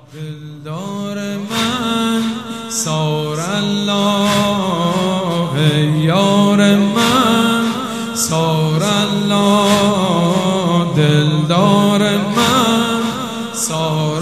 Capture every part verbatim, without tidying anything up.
دلدار من سار الله، یار من سار الله، دلدار من سار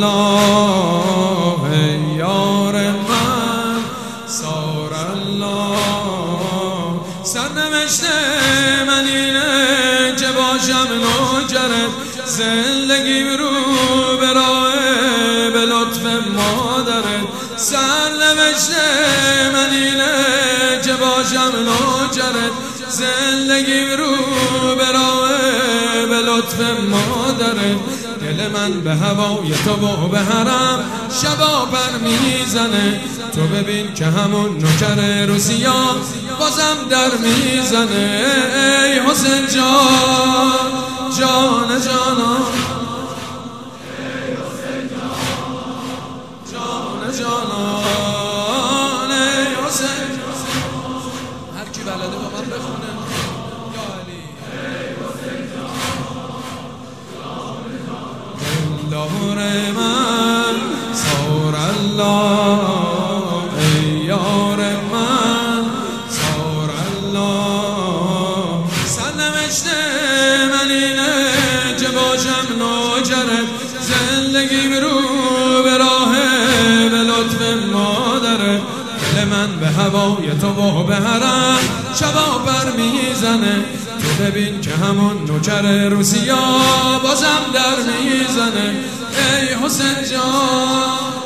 الله، یار من سار الله. سرنوشت من اینه که باشم نوکرت، زندگی رو به راه به لطف مادرت. سرنوشت من اینه که باشم نوکرت، زندگی رو به راه به لطف مادرت. دل من به هوای تو و به حرم شبا پر میزنه، تو ببین که همون نوکر روسیا بازم در میزنه. ای حسین جان جان جانان، ای حسین جان جان جانان، ای حسین هر کی بلده با من بخونه یا علی. ای حسین جان دلدار من سار الله، ای یار من سار الله. سرنوشت من اینه که باشم نوکرت، زندگی رو به راه به لطف مادرت. دل من به هوای تو و به حرم شبا بر میزنه، تو ببین که همون نوکر روسیا بازم در میزنه. ای حسین جان